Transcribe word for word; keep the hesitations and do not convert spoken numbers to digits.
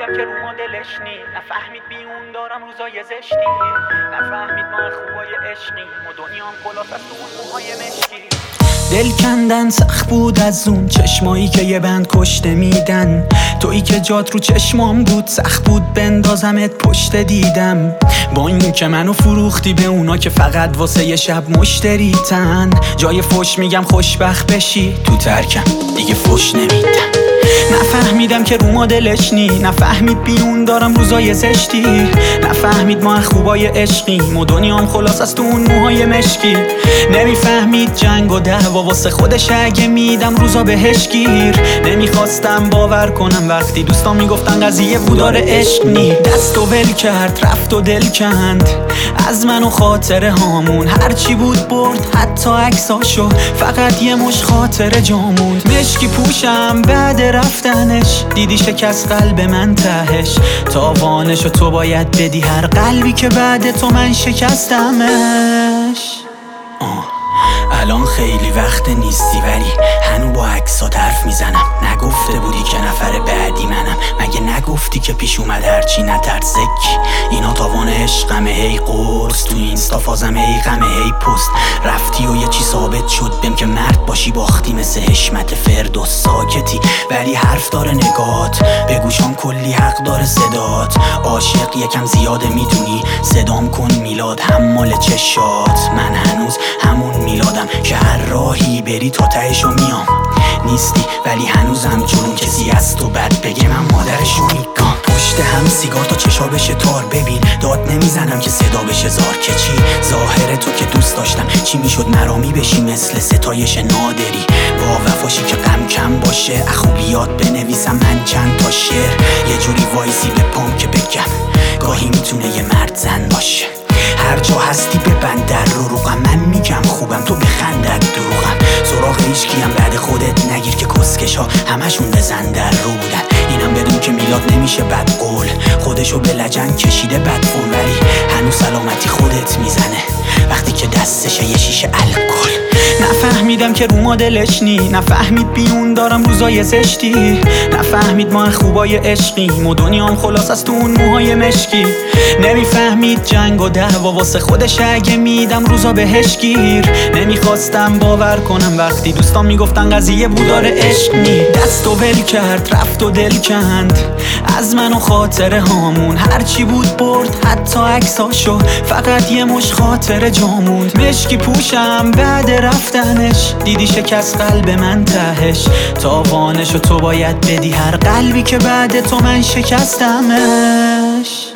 نفهمیدم که رو مدلش نی، نفهمید بیون دارم روزای زشتی، نفهمید ما خوبای عشقی و دنیام خلاص از تو اون موهای مشکی. دل کندن سخت بود از اون چشمایی که یه بند کشته میدن، تویی که جات رو چشمام بود سخت بود بندازمت پشت دیدم، با این که منو فروختی به اونا که فقط واسه یه شب مشتریتن. جای فوش میگم خوشبخت بشی تو ترکم دیگه فوش نمیدن. نفهمیدم که رو مدلش نی، نفهمید بیون دارم روزای زشتی، نفهمید ما خوبای عشقیم و دنیام خلاص از تو اون موهای مشکی. نمیفهمید جنگ و دعوا واسه خودش اگه میدم روزا بهش گیر. نمیخواستم باور کنم وقتی دوستان میگفتن قضیه بودار عشق نی. دست و ول کرد رفت و دل کند از من و خاطره هامون، هرچی بود برد حتی عکساشو، فقط یه مش خاطره جاموند. مشکی پوشم بعد رفتنش دیدی شکست قلب من تهش، تاوانشو تو باید بدی هر قلبی که بعد تو من شکستمش. آه الان خیلی وقت نیستی ولی هنو با عکسات حرف میزنم. نگفته بودی که نفر بعدی منم، مگه نگفتی که پیش اومد هرچی نترسک. اینا تاوان عشقمه هی قرص، تو اینستا فازم هی غمه هی پست. رفتی و یه چی ثابت شد بهم که مرد باشی باختی مثل حشمت فردوس. ساکتی ولی حرف داره نگات، به گوشام کلی حق داره صدات. عاشق یکم زیاده میدونی صدام کن میلاد حمال چشات. من هنوز همون میلادم که هر راهی بری تا تهشو میام. نیستی ولی هنوز همچون کسی از تو بد بگه من مادرشو میگم. پشت هم سیگار تا چشا بشه تار، ببین داد نمیزنم که صدا بشه زار. که چی ظاهر تو که دوست داشتم چی میشد مرامی بشی مثل ستایش نادری. با وفاشی که غم کم باشه اخوبیات بنویسم من چند تا شعر. یه جوری وایسی به پام که بگم گاهی میتونه یه مرد زن باشه. هر جا هستی ببند در رو روغم، من میگم خوبم تو بخندت دروغم. سراغ هیچکیم بعد خودت نگیر که کسکش ها همشون بزن در رو بودن. اینم بدون که میلاد نمیشه بد قول، خودشو به لجن کشیده بد فون، ولی هنوز سلامتی خودت میزنه وقتی که دستشه یه شیشه الکل. نفهمیدم که رو مدلش نی، نفهمید بیون دارم روزای زشتی، نفهمید ما خوبای عشقیم و دنیام خلاص از تو اون موهای مشکی. نمیفهمید جنگ و دعوا واسه خودش اگه میدم روزا بهش گیر. نمیخواستم باور کنم وقتی دوستان میگفتن قضیه بودار عشق نی. دست و ول کرد رفت و دل کند از من و خاطره هامون، هرچی بود برد حتی عکساشو، فقط یه مش خاطره جاموند. مشکی پوشم بعد رفتنش دیدی شکست قلب من تهش، تاوانشو تو باید بدی هر قلبی که بعد تو من شکستمش.